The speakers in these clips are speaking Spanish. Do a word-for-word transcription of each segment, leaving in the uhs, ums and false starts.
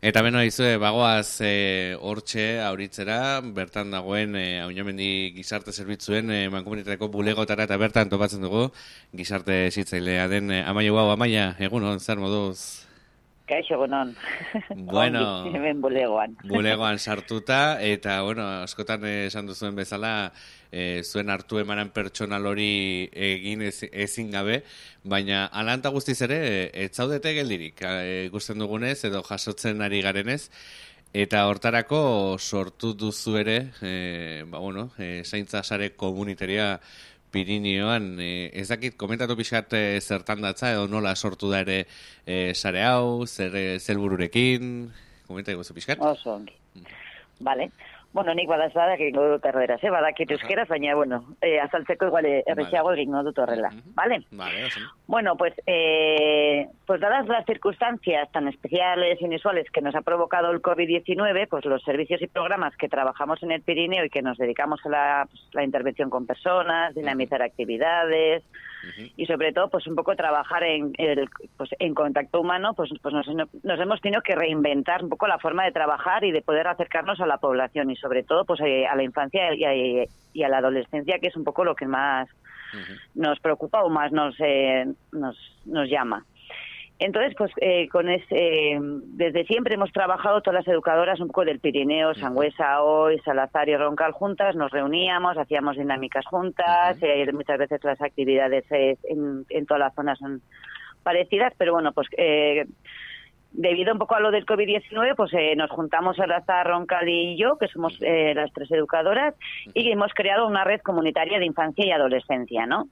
Eta beno izue, bagoaz e, hortxe auritzera, bertan dagoen e, Auñamendi gizarte zerbitzuen e, mankomunitateko bulegotara eta bertan topatzen dugu gizarte zitzailea den e, Amaia Guau. Amaia, egunon, zer moduz? Kaixo, egunon. Bueno, hemen bulegoan. bulegoan sartuta, eta, bueno, askotan esan duzuen bezala, e, zuen hartu emanan pertsonal hori egin ez, ezin gabe, baina alanta guztiz ere, ez zaudete geldirik, e, ikusten dugunez, edo jasotzen ari garenez, eta hortarako sortu duzu ere, e, ba, bueno, e, zaintza sare komunitaria Pirineoan, e, ez dakit, komentatu pixkat e, zertan datza, edo nola sortu da ere e, sare hau, zer e, zelbururekin, komentatu guzu pixkat? Oso ongi. Vale. Bueno, nik badaz badak egingo dut erderaz, eh? Badakit euskeraz, baina, bueno, eh, azaltzeko igual errexiago vale. Egingo dut horrela, uh-huh. ¿Vale? Vale, oso. Bueno, pues, eh, pues dadas las circunstancias tan especiales y inusuales que nos ha provocado el COVID diecinueve, pues los servicios y programas que trabajamos en el Pirineo y que nos dedicamos a la, pues, la intervención con personas, dinamizar uh-huh. actividades, uh-huh. y sobre todo, pues un poco trabajar en el, pues, en contacto humano, pues, pues nos, nos hemos tenido que reinventar un poco la forma de trabajar y de poder acercarnos a la población y sobre todo pues a la infancia y a, y a la adolescencia, que es un poco lo que más uh-huh. nos preocupa o más nos eh, nos, nos llama. Entonces, pues eh, con ese, eh, desde siempre hemos trabajado todas las educadoras un poco del Pirineo, Sangüesa, Hoy, Salazar y Roncal juntas, nos reuníamos, hacíamos dinámicas juntas, uh-huh. eh, muchas veces las actividades eh, en, en toda la zona son parecidas, pero bueno, pues eh, debido un poco a lo del COVID diecinueve, pues eh, nos juntamos Salazar, Roncal y yo, que somos eh, las tres educadoras, y hemos creado una red comunitaria de infancia y adolescencia, ¿no?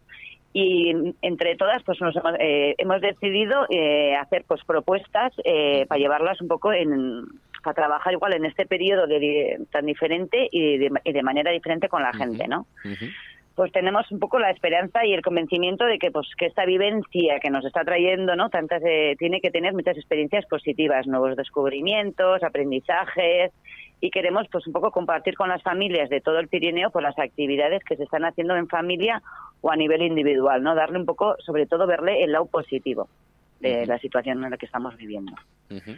Y entre todas, pues nos hemos, eh, hemos decidido eh, hacer pues propuestas eh, para llevarlas un poco en, para trabajar igual en este periodo de, de, tan diferente y de, y de manera diferente con la gente, ¿no? Uh-huh. Pues tenemos un poco la esperanza y el convencimiento de que pues que esta vivencia que nos está trayendo, ¿no? Tantas eh, tiene que tener muchas experiencias positivas, nuevos descubrimientos, aprendizajes, y queremos pues un poco compartir con las familias de todo el Pirineo pues las actividades que se están haciendo en familia o a nivel individual, ¿no? Darle un poco, sobre todo verle el lado positivo de uh-huh. la situación en la que estamos viviendo. Uh-huh.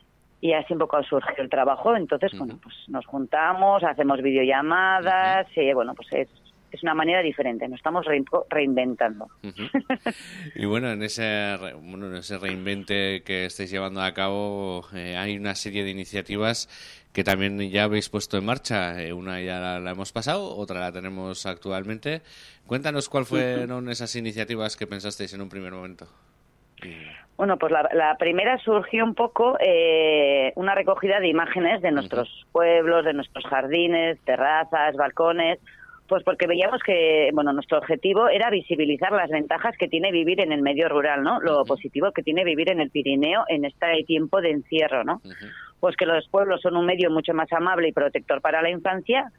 Y así un poco surgió el trabajo, entonces uh-huh. bueno, pues nos juntamos, hacemos videollamadas, uh-huh. y bueno, pues es es una manera diferente, nos estamos re- reinventando. Uh-huh. Y bueno, en ese, bueno, en ese reinvente que estáis llevando a cabo eh, hay una serie de iniciativas que también ya habéis puesto en marcha. Eh, una ya la, la hemos pasado, otra la tenemos actualmente. Cuéntanos cuál fueron uh-huh. esas iniciativas que pensasteis en un primer momento. Y... Bueno, pues la, la primera surgió un poco eh, una recogida de imágenes de nuestros uh-huh. pueblos, de nuestros jardines, terrazas, balcones, pues porque veíamos que, bueno, nuestro objetivo era visibilizar las ventajas que tiene vivir en el medio rural, ¿no? Lo uh-huh. positivo que tiene vivir en el Pirineo en este tiempo de encierro, ¿no? Uh-huh. Pues que los pueblos son un medio mucho más amable y protector para la infancia,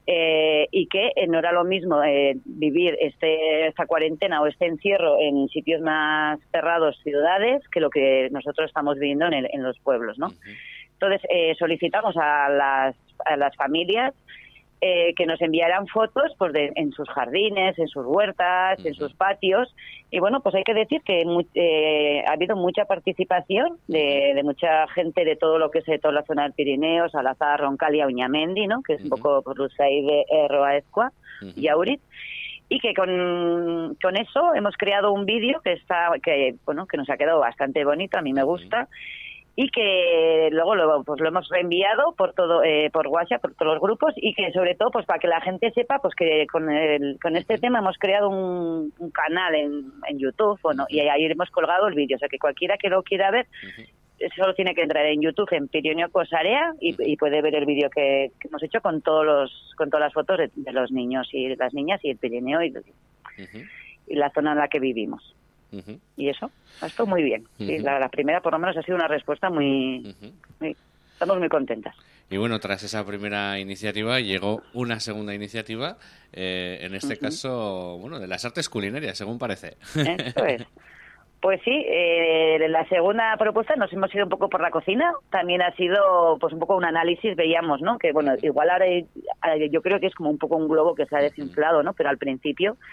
eh, y que eh, no era lo mismo eh, vivir este esta cuarentena o este encierro en sitios más cerrados, ciudades, que lo que nosotros estamos viviendo en, el, en los pueblos, ¿no? Uh-huh. Entonces eh, solicitamos a las, a las familias Eh, que nos enviaran fotos pues de, en sus jardines, en sus huertas, uh-huh. en sus patios. Y bueno, pues hay que decir que eh, ha habido mucha participación de, de mucha gente de todo lo que es de toda la zona del Pirineo, Salazar, Roncal y Auñamendi, ¿no? Que es uh-huh. un poco por Lusaide, Erroa, Ezkoa uh-huh. y Aurit. Y que con, con eso hemos creado un vídeo que está que bueno que nos ha quedado bastante bonito, a mí me gusta. Uh-huh. Y que luego lo, pues lo hemos reenviado por todo eh, por WhatsApp, por todos los grupos, y que sobre todo pues para que la gente sepa pues que con el, con este tema hemos creado un, un canal en, en YouTube, bueno, y ahí hemos colgado el vídeo, o sea que cualquiera que lo quiera ver uh-huh. solo tiene que entrar en YouTube en Pirineo Cosarea y, y puede ver el vídeo que, que hemos hecho con todos los con todas las fotos de, de los niños y las niñas y el Pirineo y, uh-huh. y la zona en la que vivimos. Uh-huh. Y eso, esto muy bien. Uh-huh. Sí, la, la primera por lo menos ha sido una respuesta muy, uh-huh. muy... Estamos muy contentas. Y bueno, tras esa primera iniciativa llegó una segunda iniciativa, eh, en este uh-huh. caso, bueno, de las artes culinarias, según parece. Eso es. Pues sí, eh, la segunda propuesta nos hemos ido un poco por la cocina, también ha sido pues un poco un análisis, veíamos, ¿no? Que bueno, igual ahora hay, yo creo que es como un poco un globo que se ha desinflado, ¿no? Pero al principio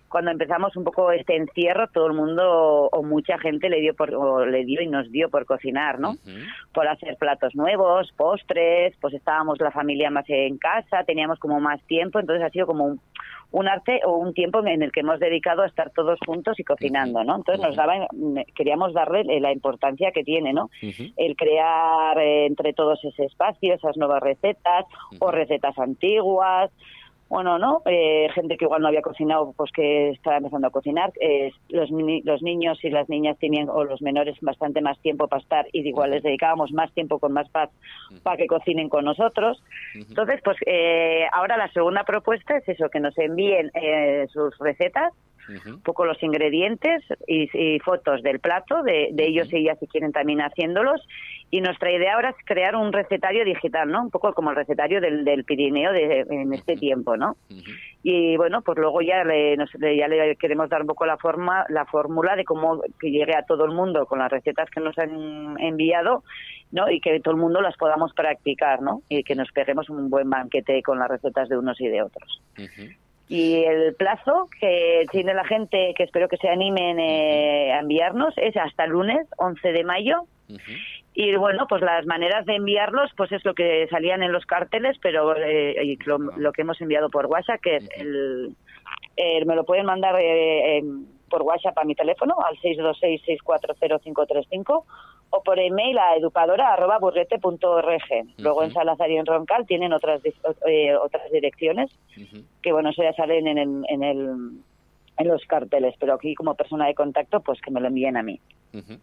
cuando empezamos un poco este encierro, todo el mundo o mucha gente le dio por, o le dio y nos dio por cocinar, ¿no? Uh-huh. Por hacer platos nuevos, postres, pues estábamos la familia más en casa, teníamos como más tiempo, entonces ha sido como un, un arte o un tiempo en el que hemos dedicado a estar todos juntos y cocinando, ¿no? Entonces nos daba, queríamos darle la importancia que tiene, ¿no? Uh-huh. El crear eh, entre todos ese espacio, esas nuevas recetas uh-huh. o recetas antiguas. Bueno, ¿no? Eh, gente que igual no había cocinado, pues que estaba empezando a cocinar. Eh, los, ni- los niños y las niñas tenían, o los menores, bastante más tiempo para estar y igual les dedicábamos más tiempo con más paz para que cocinen con nosotros. Entonces, pues eh, ahora la segunda propuesta es eso, que nos envíen eh, sus recetas, uh-huh. un poco los ingredientes y, y fotos del plato, de, de uh-huh. ellos y ellas si quieren también haciéndolos. Y nuestra idea ahora es crear un recetario digital, ¿no? Un poco como el recetario del, del Pirineo de, en este uh-huh. tiempo, ¿no? Uh-huh. Y bueno, pues luego ya le, nos, ya le queremos dar un poco la forma, la fórmula de cómo que llegue a todo el mundo con las recetas que nos han enviado, ¿no? Y que todo el mundo las podamos practicar, ¿no? Y que nos peguemos un buen banquete con las recetas de unos y de otros. Uh-huh. Y el plazo que tiene la gente, que espero que se animen eh, a enviarnos, es hasta el lunes once de mayo. Uh-huh. Y bueno, pues las maneras de enviarlos, pues es lo que salían en los carteles, pero eh, y lo, lo que hemos enviado por WhatsApp, que es el, el me lo pueden mandar eh, eh, por WhatsApp a mi teléfono, al seis dos seis, seis cuatro cero, cinco tres cinco, o por email a educadora arroba burguete punto org. Uh-huh. Luego en Salazar y en Roncal tienen otras eh, otras direcciones, uh-huh. que bueno, eso ya salen en el, en el en los carteles, pero aquí como persona de contacto, pues que me lo envíen a mí. Uh-huh.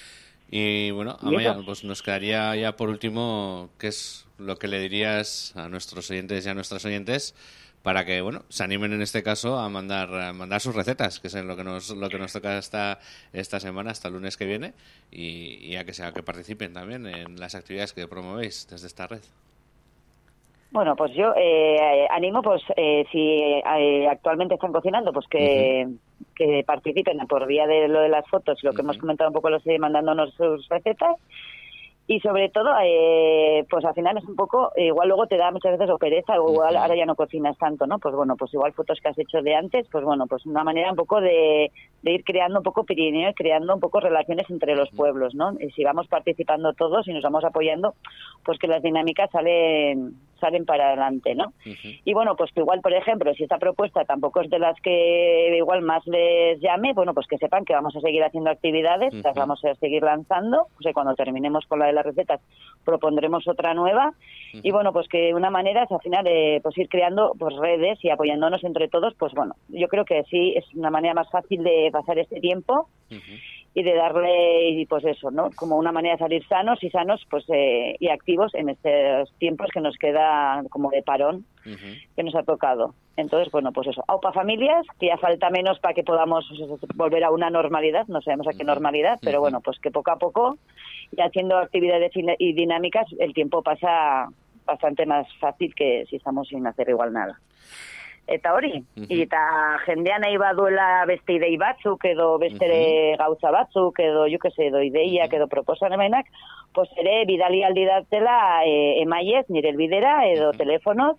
Y bueno, Amaya, pues nos quedaría ya por último, ¿qué es lo que le dirías a nuestros oyentes y a nuestras oyentes para que, bueno, se animen en este caso a mandar a mandar sus recetas, que es lo que nos lo que nos toca esta esta semana, hasta el lunes que viene, y, y a que sea que participen también en las actividades que promovéis desde esta red? Bueno, pues yo eh, animo, pues eh, si eh, actualmente están cocinando, pues que, uh-huh. que participen por vía de lo de las fotos, lo que uh-huh. hemos comentado un poco, los eh, mandándonos sus recetas. Y sobre todo, eh, pues al final es un poco, eh, igual luego te da muchas veces o pereza, o igual uh-huh. ahora ya no cocinas tanto, ¿no? Pues bueno, pues igual fotos que has hecho de antes, pues bueno, pues una manera un poco de, de ir creando un poco Pirineo y creando un poco relaciones entre los uh-huh. pueblos, ¿no? Y si vamos participando todos y nos vamos apoyando, pues que las dinámicas salen salen para adelante, ¿no? Uh-huh. Y bueno, pues que igual, por ejemplo, si esta propuesta tampoco es de las que igual más les llame, bueno, pues que sepan que vamos a seguir haciendo actividades, uh-huh. las vamos a seguir lanzando, o sea, cuando terminemos con la de las recetas propondremos otra nueva, uh-huh. y bueno, pues que una manera es al final eh, pues ir creando pues redes y apoyándonos entre todos, pues bueno, yo creo que sí es una manera más fácil de pasar este tiempo, uh-huh. y de darle, y pues eso, ¿no? Como una manera de salir sanos y sanos, pues eh, y activos en estos tiempos que nos queda como de parón, uh-huh. que nos ha tocado. Entonces, bueno, pues eso, aupa familias, que ya falta menos para que podamos volver a una normalidad, no sabemos a qué normalidad, uh-huh. pero bueno, pues que poco a poco, y haciendo actividades y dinámicas, el tiempo pasa bastante más fácil que si estamos sin hacer igual nada. Eta hori, uh-huh. eta jendean nahi baduela beste idei batzuk, edo beste uh-huh. gauza batzuk, edo jo que se, edo ideiak, uh-huh. edo proposamenak, pues ere bidali aldi datela e, emaiez, nire elbidera, edo uh-huh. telefonoz,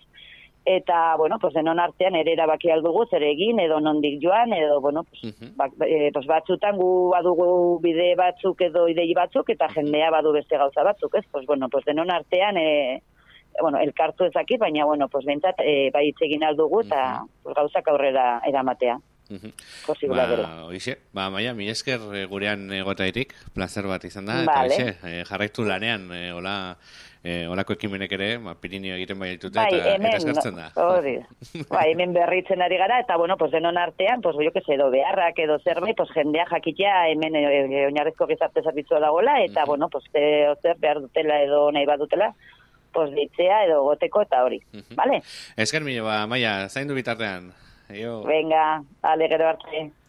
eta, bueno, pues denon artean ere erabaki aldugu zer egin, edo nondik joan, edo, bueno, pues, uh-huh. ba, e, pues batzutan gu badugu bide batzuk edo idei batzuk, eta jendea badu beste gauza batzuk, ez? Pues, bueno, pues denon artean... E, bueno, elkartu ez dakit, baina, bueno, pues bentsat, e, bai hitz egin aldugu, eta uh-huh. pues, gauzak aurrera eramatea. Uh-huh. Posible dela. Ba, oixe, ba, Maia, mi esker gurean egotairik, placer bat izan da, vale. Eta oixe, e, jarraitu lanean, e, hola, e, holako ekimenek ere, ma, Pirineo egiten bai ditute, bai, eta, hemen, eta eskartzen da. Hori, bai, hemen berritzen ari gara, eta, bueno, pues denon artean, pues, jo que se, edo beharrak, edo zerbait, pues, jendea jakitea, hemen e, e, oinarrizko gizarte zerbitzua dagoela, eta, uh-huh. bueno, pues, e, ozer behar dutela edo nahi badutela, pues ditzea edo goteko eta hori, uh-huh. vale? Esker milo, ba, Maia, zaindu bitartean. Yo. Venga, ale, gero arte.